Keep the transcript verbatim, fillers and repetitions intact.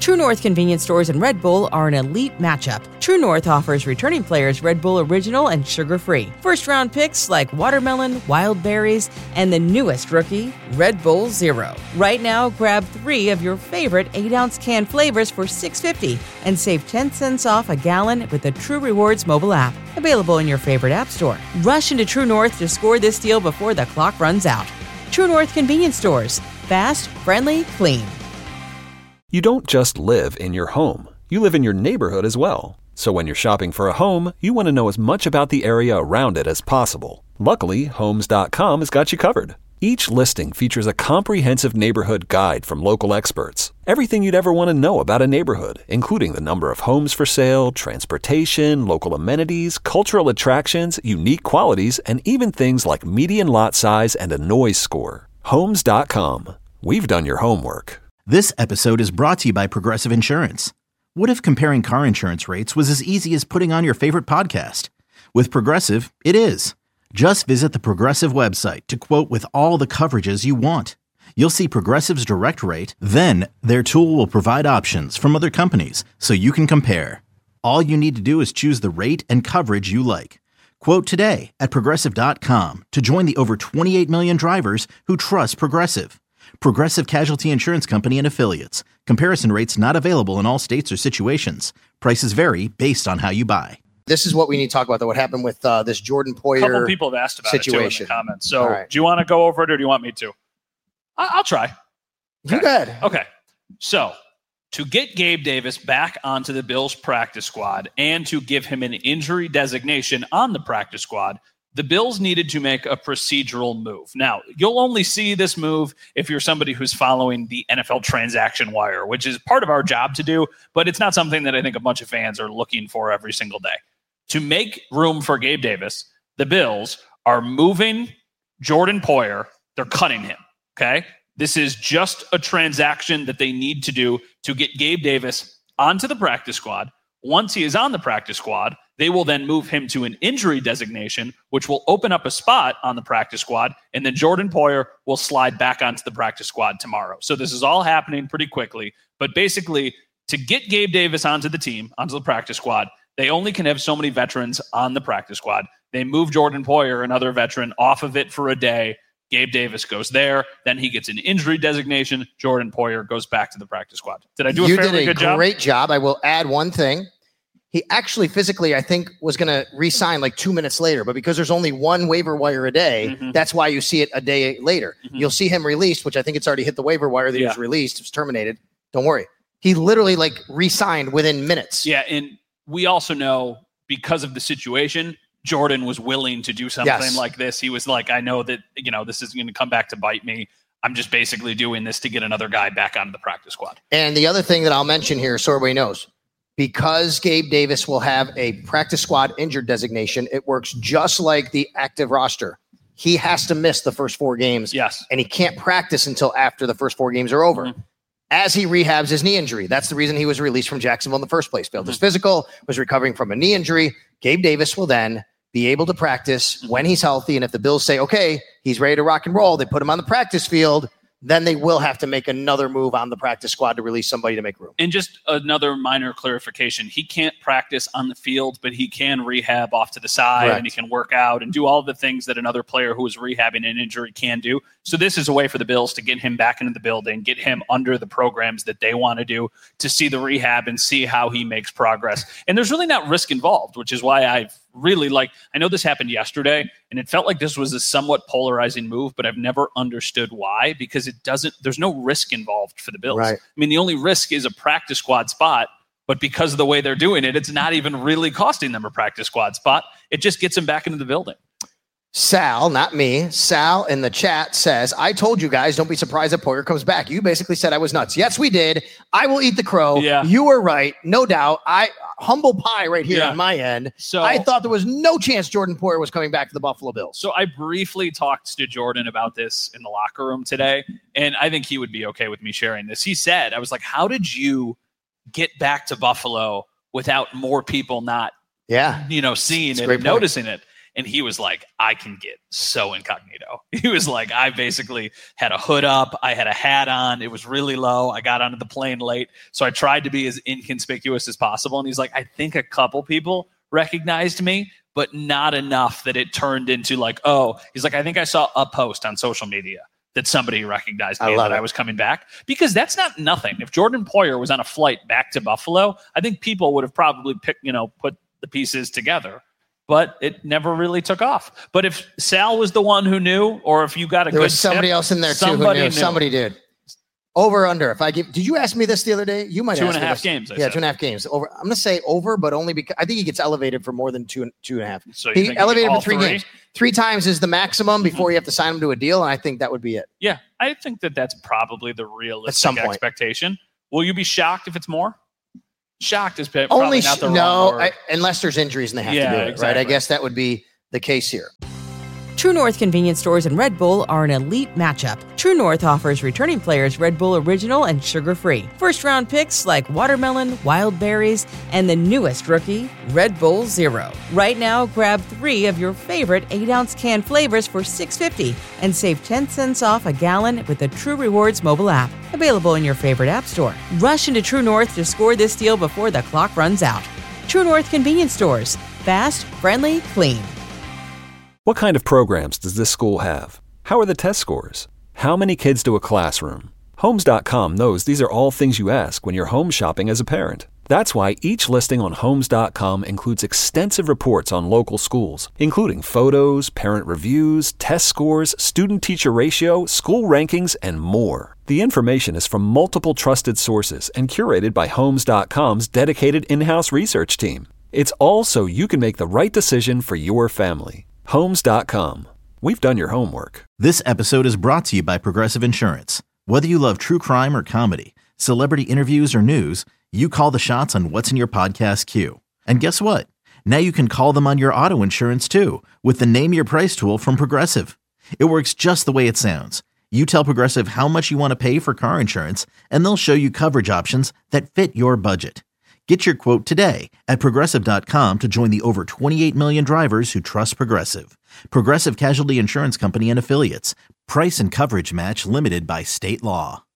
True North convenience stores and Red Bull are an elite matchup. True North offers returning players Red Bull Original and sugar-free. First-round picks like watermelon, wild berries, and the newest rookie, Red Bull Zero. Right now, grab three of your favorite eight-ounce can flavors for six dollars and fifty cents and save ten cents off a gallon with the True Rewards mobile app. Available in your favorite app store. Rush into True North to score this deal before the clock runs out. True North convenience stores. Fast, friendly, clean. You don't just live in your home. You live in your neighborhood as well. So when you're shopping for a home, you want to know as much about the area around it as possible. Luckily, Homes dot com has got you covered. Each listing features a comprehensive neighborhood guide from local experts. Everything you'd ever want to know about a neighborhood, including the number of homes for sale, transportation, local amenities, cultural attractions, unique qualities, and even things like median lot size and a noise score. Homes dot com. We've done your homework. This episode is brought to you by Progressive Insurance. What if comparing car insurance rates was as easy as putting on your favorite podcast? With Progressive, it is. Just visit the Progressive website to quote with all the coverages you want. You'll see Progressive's direct rate, then their tool will provide options from other companies so you can compare. All you need to do is choose the rate and coverage you like. Quote today at Progressive dot com to join the over twenty-eight million drivers who trust Progressive. Progressive Casualty Insurance Company and Affiliates. Comparison rates not available in all states or situations. Prices vary based on how you buy. This is what we need to talk about, though, what happened with uh, this Jordan Poyer situation. A couple people have asked about situation. It, too, in the comments. So right. Do you want to go over it, or do you want me to? I- I'll try. Okay. You good. Okay. So to get Gabe Davis back onto the Bills practice squad and to give him an injury designation on the practice squad, the Bills needed to make a procedural move. Now, you'll only see this move if you're somebody who's following the N F L transaction wire, which is part of our job to do, but it's not something that I think a bunch of fans are looking for every single day. To make room for Gabe Davis, the Bills are moving Jordan Poyer. They're cutting him, okay? This is just a transaction that they need to do to get Gabe Davis onto the practice squad. Once he is on the practice squad, they will then move him to an injury designation, which will open up a spot on the practice squad, and then Jordan Poyer will slide back onto the practice squad tomorrow. So this is all happening pretty quickly. But basically, to get Gabe Davis onto the team, onto the practice squad, they only can have so many veterans on the practice squad. They move Jordan Poyer, another veteran, off of it for a day. Gabe Davis goes there. Then he gets an injury designation. Jordan Poyer goes back to the practice squad. Did I do a you fairly did a good job? Great job. I will add one thing. He actually physically, I think, was going to re-sign like two minutes later. But because there's only one waiver wire a day, mm-hmm. that's why you see it a day later. Mm-hmm. You'll see him released, which I think it's already hit the waiver wire that yeah. he was released. It was terminated. Don't worry. He literally like re-signed within minutes. Yeah, and we also know because of the situation, Jordan was willing to do something yes. like this. He was like, I know that, you know, this is going to come back to bite me. I'm just basically doing this to get another guy back onto the practice squad. And the other thing that I'll mention here, so everybody knows, because Gabe Davis will have a practice squad injured designation, it works just like the active roster. He has to miss the first four games. Yes. And he can't practice until after the first four games are over. Mm-hmm. As he rehabs his knee injury. That's the reason he was released from Jacksonville in the first place. Failed mm-hmm. his physical, was recovering from a knee injury. Gabe Davis will then be able to practice mm-hmm. when he's healthy. And if the Bills say, okay, he's ready to rock and roll, they put him on the practice field, then they will have to make another move on the practice squad to release somebody to make room. And just another minor clarification. He can't practice on the field, but he can rehab off to the side Correct. And he can work out and do all the things that another player who is rehabbing an injury can do. So this is a way for the Bills to get him back into the building, get him under the programs that they want to do, to see the rehab and see how he makes progress. And there's really not risk involved, which is why I've really like, I know this happened yesterday and it felt like this was a somewhat polarizing move, but I've never understood why, because it doesn't, there's no risk involved for the Bills. Right. I mean, the only risk is a practice squad spot, but because of the way they're doing it, it's not even really costing them a practice squad spot. It just gets them back into the building. Sal, not me, Sal in the chat says, I told you guys, don't be surprised that Poyer comes back. You basically said I was nuts. Yes, we did. I will eat the crow. Yeah. You were right. No doubt. I humble pie right here yeah. on my end. So I thought there was no chance Jordan Poyer was coming back to the Buffalo Bills. So I briefly talked to Jordan about this in the locker room today, and I think he would be okay with me sharing this. He said, I was like, how did you get back to Buffalo without more people not, yeah. you know, seeing That's it a great and point. noticing it? And he was like, I can get so incognito. He was like, I basically had a hood up. I had a hat on. It was really low. I got onto the plane late. So I tried to be as inconspicuous as possible. And he's like, I think a couple people recognized me, but not enough that it turned into like, oh, he's like, I think I saw a post on social media that somebody recognized me and that it. I was coming back, because that's not nothing. If Jordan Poyer was on a flight back to Buffalo, I think people would have probably picked, you know, put the pieces together. But it never really took off. But if Sal was the one who knew, or if you got a there good was somebody tip, else in there too who knew. knew. Somebody did. Over under. If I give, did you ask me this the other day? You might two ask and a half this. games. I yeah, said. two and a half games. Over. I'm going to say over, but only because I think he gets elevated for more than two and two and a half. So he elevated for three, three games. Three times is the maximum before mm-hmm. you have to sign him to a deal, and I think that would be it. Yeah, I think that that's probably the realistic At some point. expectation. Will you be shocked if it's more? Shocked is probably only not the sh- wrong no, word. I, unless there's injuries and they have yeah, to do it, exactly. right? I guess that would be the case here. True North convenience stores and Red Bull are an elite matchup. True North offers returning players Red Bull Original and sugar-free. First-round picks like watermelon, wild berries, and the newest rookie, Red Bull Zero. Right now, grab three of your favorite eight-ounce can flavors for six dollars and fifty cents and save ten cents off a gallon with the True Rewards mobile app. Available in your favorite app store. Rush into True North to score this deal before the clock runs out. True North convenience stores. Fast, friendly, clean. What kind of programs does this school have? How are the test scores? How many kids do a classroom? Homes dot com knows these are all things you ask when you're home shopping as a parent. That's why each listing on Homes dot com includes extensive reports on local schools, including photos, parent reviews, test scores, student-teacher ratio, school rankings, and more. The information is from multiple trusted sources and curated by Homes dot com's dedicated in-house research team. It's all so you can make the right decision for your family. Homes dot com. We've done your homework. This episode is brought to you by Progressive Insurance. Whether you love true crime or comedy, celebrity interviews or news, you call the shots on what's in your podcast queue. And guess what? Now you can call them on your auto insurance too with the Name Your Price tool from Progressive. It works just the way it sounds. You tell Progressive how much you want to pay for car insurance, and they'll show you coverage options that fit your budget. Get your quote today at Progressive dot com to join the over twenty-eight million drivers who trust Progressive. Progressive Casualty Insurance Company and Affiliates. Price and coverage match limited by state law.